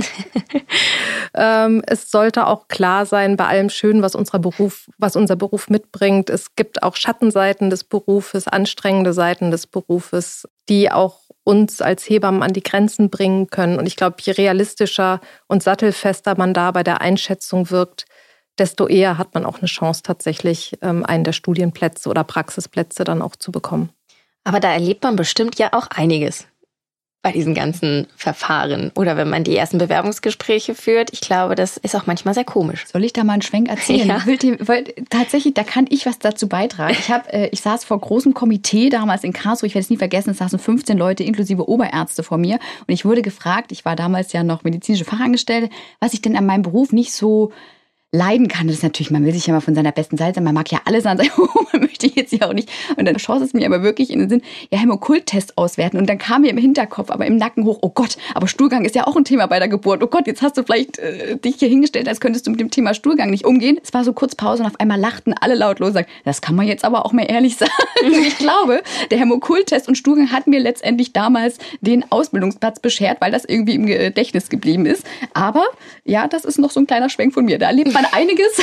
ähm, es sollte auch klar sein, bei allem Schönen, was unser Beruf, was unser Beruf mitbringt. Es gibt auch Schattenseiten des Berufes, anstrengende Seiten des Berufes, die auch uns als Hebammen an die Grenzen bringen können. Und ich glaube, je realistischer und sattelfester man da bei der Einschätzung wirkt, desto eher hat man auch eine Chance, tatsächlich einen der Studienplätze oder Praxisplätze dann auch zu bekommen. Aber da erlebt man bestimmt ja auch einiges bei diesen ganzen Verfahren. Oder wenn man die ersten Bewerbungsgespräche führt. Ich glaube, das ist auch manchmal sehr komisch. Soll ich da mal einen Schwenk erzählen? Ja. Wollt ihr, wollt, tatsächlich, da kann ich was dazu beitragen. Ich, hab, äh, ich saß vor großem Komitee damals in Karlsruhe. Ich werde es nie vergessen, es saßen fünfzehn Leute inklusive Oberärzte vor mir. Und ich wurde gefragt, ich war damals ja noch medizinische Fachangestellte, was ich denn an meinem Beruf nicht so leiden kann. Das ist natürlich, man will sich ja mal von seiner besten Seite sein, man mag ja alles an sein, man möchte jetzt ja auch nicht. Und dann schoss es mir aber wirklich in den Sinn, ja, Hämokult-Test auswerten. Und dann kam mir im Hinterkopf, aber im Nacken hoch, oh Gott, aber Stuhlgang ist ja auch ein Thema bei der Geburt. Oh Gott, jetzt hast du vielleicht äh, dich hier hingestellt, als könntest du mit dem Thema Stuhlgang nicht umgehen. Es war so kurz Pause und auf einmal lachten alle lautlos und sagten, das kann man jetzt aber auch mal ehrlich sagen. Ich glaube, der Hämokult-Test und Stuhlgang hat mir letztendlich damals den Ausbildungsplatz beschert, weil das irgendwie im Gedächtnis geblieben ist. Aber ja, das ist noch so ein kleiner Schwenk von mir. Da lebt man einiges.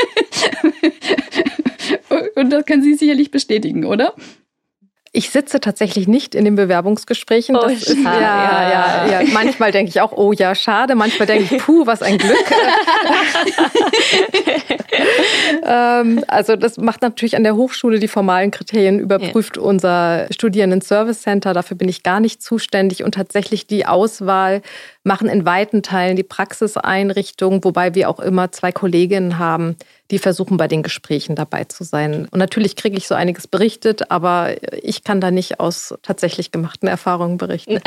Und das kann sie sicherlich bestätigen, oder? Ich sitze tatsächlich nicht in den Bewerbungsgesprächen. Oh, das ist, ja, ja, ja, ja. Manchmal denke ich auch, oh ja, schade. Manchmal denke ich, puh, was ein Glück. ähm, also das macht natürlich an der Hochschule die formalen Kriterien, überprüft ja. unser Studierenden-Service Center. Dafür bin ich gar nicht zuständig. Und tatsächlich die Auswahl machen in weiten Teilen die Praxiseinrichtungen, wobei wir auch immer zwei Kolleginnen haben, die versuchen, bei den Gesprächen dabei zu sein. Und natürlich kriege ich so einiges berichtet, aber ich kann da nicht aus tatsächlich gemachten Erfahrungen berichten.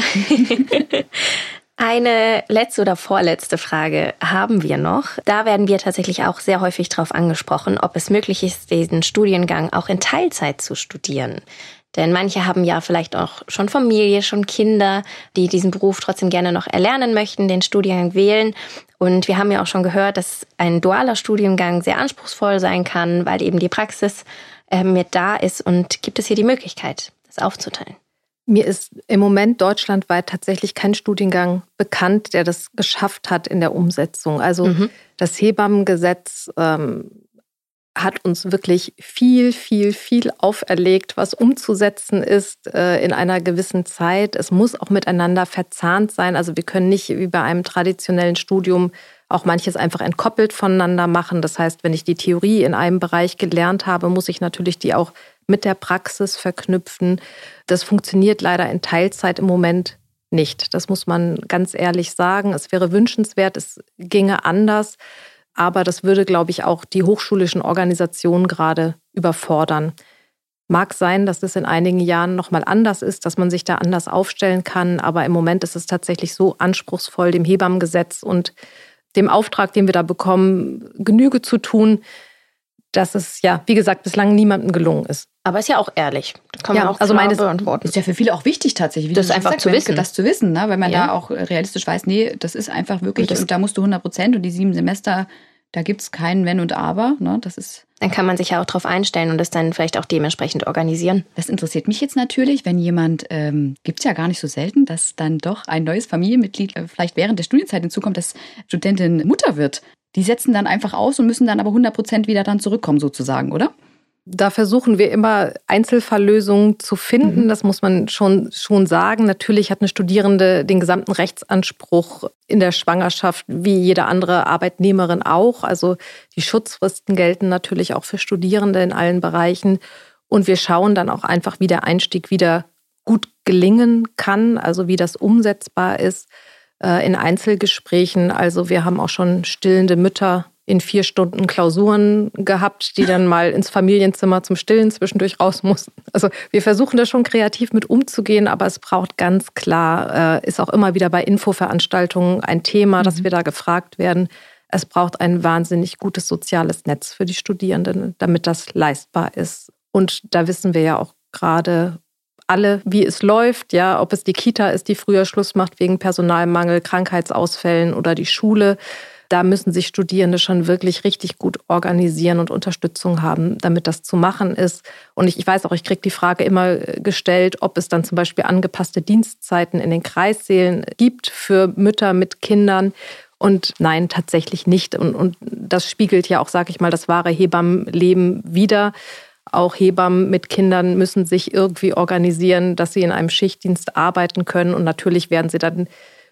Eine letzte oder vorletzte Frage haben wir noch. Da werden wir tatsächlich auch sehr häufig darauf angesprochen, ob es möglich ist, diesen Studiengang auch in Teilzeit zu studieren. Denn manche haben ja vielleicht auch schon Familie, schon Kinder, die diesen Beruf trotzdem gerne noch erlernen möchten, den Studiengang wählen. Und wir haben ja auch schon gehört, dass ein dualer Studiengang sehr anspruchsvoll sein kann, weil eben die Praxis äh, mit da ist. Und gibt es hier die Möglichkeit, das aufzuteilen? Mir ist im Moment deutschlandweit tatsächlich kein Studiengang bekannt, der das geschafft hat in der Umsetzung. Also mhm. das Hebammengesetz ähm, hat uns wirklich viel, viel, viel auferlegt, was umzusetzen ist äh, in einer gewissen Zeit. Es muss auch miteinander verzahnt sein. Also wir können nicht wie bei einem traditionellen Studium auch manches einfach entkoppelt voneinander machen. Das heißt, wenn ich die Theorie in einem Bereich gelernt habe, muss ich natürlich die auch mit der Praxis verknüpfen. Das funktioniert leider in Teilzeit im Moment nicht. Das muss man ganz ehrlich sagen. Es wäre wünschenswert, es ginge anders. Aber das würde, glaube ich, auch die hochschulischen Organisationen gerade überfordern. Mag sein, dass es in einigen Jahren nochmal anders ist, dass man sich da anders aufstellen kann. Aber im Moment ist es tatsächlich so anspruchsvoll, dem Hebammengesetz und dem Auftrag, den wir da bekommen, Genüge zu tun, dass es, ja, wie gesagt, bislang niemandem gelungen ist. Aber ist ja auch ehrlich. Das kann man ja, auch also klar beantworten. Ist ja für viele auch wichtig tatsächlich. Wie das du einfach sagst, zu wissen. Das zu wissen, ne? Weil man ja. da auch realistisch weiß, nee, das ist einfach wirklich, und, und da musst du hundert Prozent und die sieben Semester, da gibt es kein Wenn und Aber. Ne? Das ist Dann kann man sich ja auch darauf einstellen und das dann vielleicht auch dementsprechend organisieren. Das interessiert mich jetzt natürlich, wenn jemand, ähm, gibt es ja gar nicht so selten, dass dann doch ein neues Familienmitglied äh, vielleicht während der Studienzeit hinzukommt, dass Studentin Mutter wird. Die setzen dann einfach aus und müssen dann aber hundert Prozent wieder dann zurückkommen sozusagen, oder? Da versuchen wir immer Einzelfalllösungen zu finden. Mhm. Das muss man schon, schon sagen. Natürlich hat eine Studierende den gesamten Rechtsanspruch in der Schwangerschaft, wie jede andere Arbeitnehmerin auch. Also die Schutzfristen gelten natürlich auch für Studierende in allen Bereichen. Und wir schauen dann auch einfach, wie der Einstieg wieder gut gelingen kann, also wie das umsetzbar ist äh, in Einzelgesprächen. Also wir haben auch schon stillende Mütter in vier Stunden Klausuren gehabt, die dann mal ins Familienzimmer zum Stillen zwischendurch raus mussten. Also wir versuchen da schon kreativ mit umzugehen, aber es braucht ganz klar, äh, ist auch immer wieder bei Infoveranstaltungen ein Thema, mhm. dass wir da gefragt werden. Es braucht ein wahnsinnig gutes soziales Netz für die Studierenden, damit das leistbar ist. Und da wissen wir ja auch gerade alle, wie es läuft, ja, ob es die Kita ist, die früher Schluss macht wegen Personalmangel, Krankheitsausfällen oder die Schule. Da müssen sich Studierende schon wirklich richtig gut organisieren und Unterstützung haben, damit das zu machen ist. Und ich, ich weiß auch, ich kriege die Frage immer gestellt, ob es dann zum Beispiel angepasste Dienstzeiten in den Kreissälen gibt für Mütter mit Kindern. Und nein, tatsächlich nicht. Und, und das spiegelt ja auch, sage ich mal, das wahre Hebammenleben wider. Auch Hebammen mit Kindern müssen sich irgendwie organisieren, dass sie in einem Schichtdienst arbeiten können. Und natürlich werden sie dann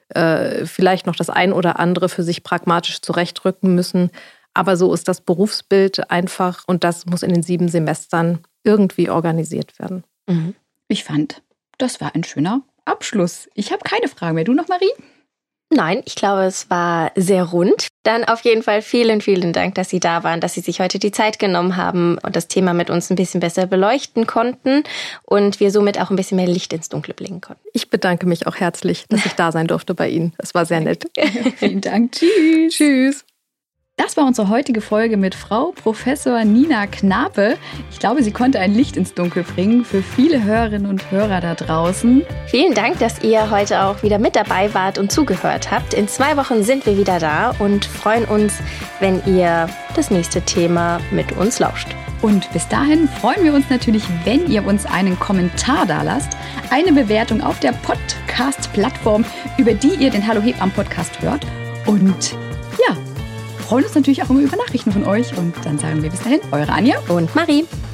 äh, vielleicht noch das ein oder andere für sich pragmatisch zurechtrücken müssen. Aber so ist das Berufsbild einfach und das muss in den sieben Semestern irgendwie organisiert werden. Mhm. Ich fand, das war ein schöner Abschluss. Ich habe keine Fragen mehr. Du noch, Marie? Nein, ich glaube, es war sehr rund. Dann auf jeden Fall vielen, vielen Dank, dass Sie da waren, dass Sie sich heute die Zeit genommen haben und das Thema mit uns ein bisschen besser beleuchten konnten und wir somit auch ein bisschen mehr Licht ins Dunkle bringen konnten. Ich bedanke mich auch herzlich, dass ich da sein durfte bei Ihnen. Es war sehr nett. Vielen Dank. Tschüss. Tschüss. Das war unsere heutige Folge mit Frau Professor Nina Knape. Ich glaube, sie konnte ein Licht ins Dunkel bringen für viele Hörerinnen und Hörer da draußen. Vielen Dank, dass ihr heute auch wieder mit dabei wart und zugehört habt. In zwei Wochen sind wir wieder da und freuen uns, wenn ihr das nächste Thema mit uns lauscht. Und bis dahin freuen wir uns natürlich, wenn ihr uns einen Kommentar dalasst, eine Bewertung auf der Podcast-Plattform, über die ihr den Hallo Hebammen-Podcast hört. Und ja, wir freuen uns natürlich auch immer über Nachrichten von euch. Und dann sagen wir bis dahin, eure Anja und Marie.